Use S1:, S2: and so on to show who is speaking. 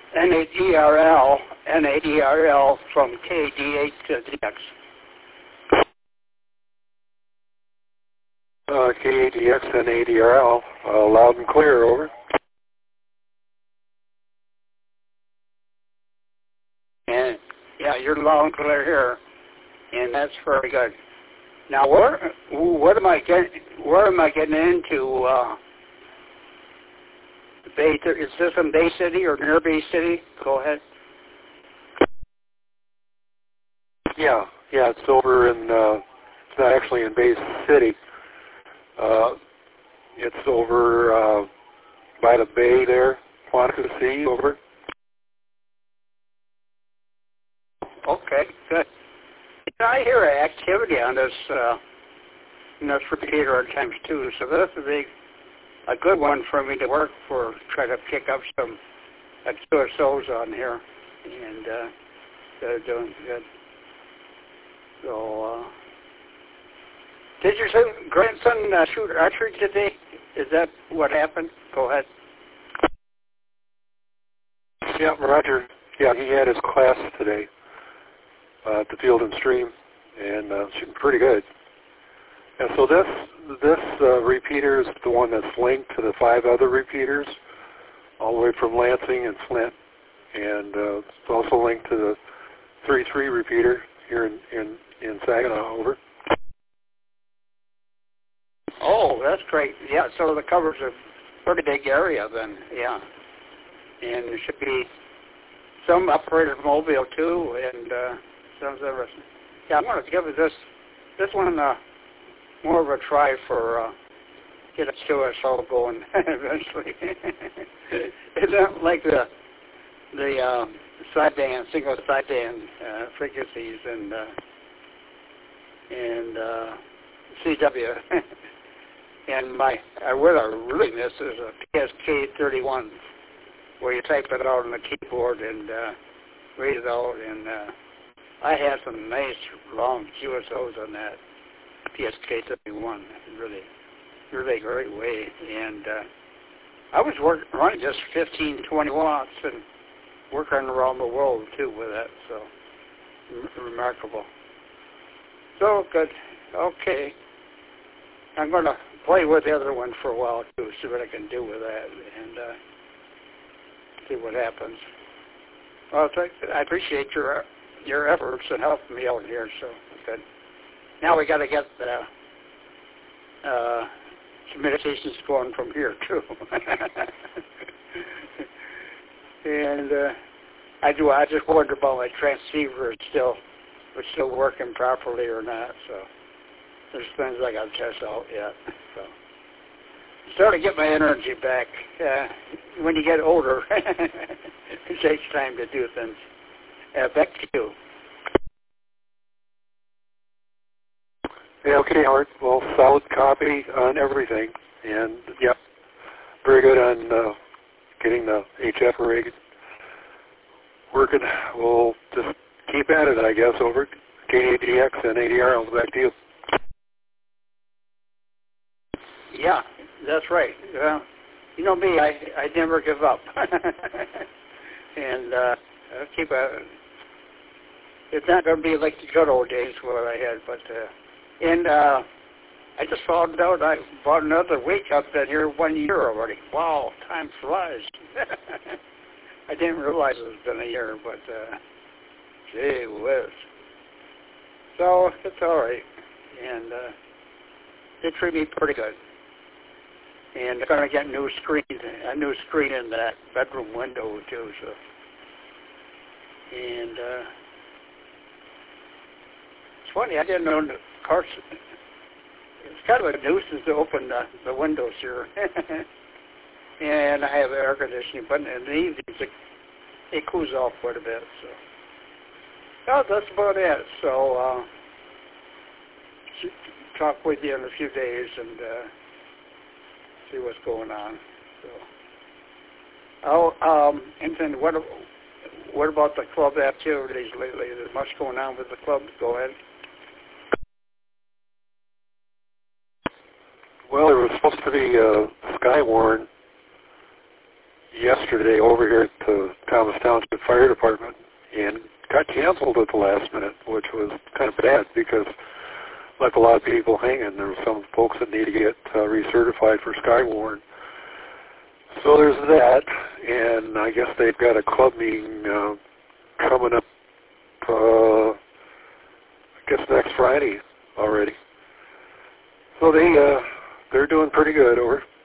S1: N-A-D-R-L from KD8 to DX.
S2: KADX and ADRL, loud and clear, over.
S1: And yeah, you're loud and clear here, and that's very good. Now, what am I getting into? Bay? Is this in Bay City or near Bay City? Go ahead.
S2: Yeah, it's over in. It's not actually in Bay City. It's over by the bay there, Quantica Sea, over.
S1: Okay, good. I hear activity on this, repeater at times too, so this would be a good one for me to work for, try to pick up some QSOs on here, and they're doing good. So, did your grandson shoot archery today? Is that what happened? Go ahead.
S2: Yeah, Roger. Yeah, he had his class today at the Field and Stream, and shooting pretty good. And so this repeater is the one that's linked to the 5 other repeaters, all the way from Lansing and Flint, and it's also linked to the 3-3 repeater here in Saginaw, over.
S1: Oh, that's great. Yeah, so the covers a pretty big area then, yeah. And there should be some operator mobile too, and sounds interesting. Yeah, I'm going to give it this one more of a try for get a QSO going eventually. It's not like the sideband, single sideband frequencies and CW. And what I really miss is a PSK31, where you type it out on the keyboard and read it out. And I had some nice long QSOs on that PSK31, really great way. And I was running just 15, 20 watts and working around the world too with that. So remarkable. So good. Okay. I'm going to play with the other one for a while too, see what I can do with that, and see what happens. Well, I appreciate your efforts and helping me out here. So good. Now we got to get communications going from here too. And I just wonder about my transceiver is still working properly or not. So there's things I got to test out yet. So starting to get my energy back. When you get older, it takes time to do things. Back to you.
S2: Yeah, okay, Howard. Well, solid copy on everything, and yeah, very good on getting the HF rig working. We'll just keep at it, I guess, over KADX and ADR. Back to you.
S1: Yeah, that's right. You know me, I never give up. And I'll keep it's not going to be like the good old days where I had, but I just found out I bought another week. I've been here 1 year already. Wow, time flies. I didn't realize it's been a year, but gee whiz. So it's all right, and they treat me pretty good. And they're going to get a new screen in that bedroom window too. So, and it's funny, I didn't know. Of course, it's kind of a nuisance to open the windows here. And I have air conditioning, but in the evenings it cools off quite a bit. So, well, that's about it. So, talk with you in a few days and see what's going on. So, and then what about the club activities lately? Is there much going on with the club? Go ahead. Well,
S2: there was supposed to be Skywarn yesterday over here at the Thomas Township Fire Department and got canceled at the last minute, which was kind of bad because left a lot of people hanging. There were some folks that need to get recertified for Skywarn. So there's that, and I guess they've got a club meeting coming up, I guess next Friday already. So they're doing pretty good over.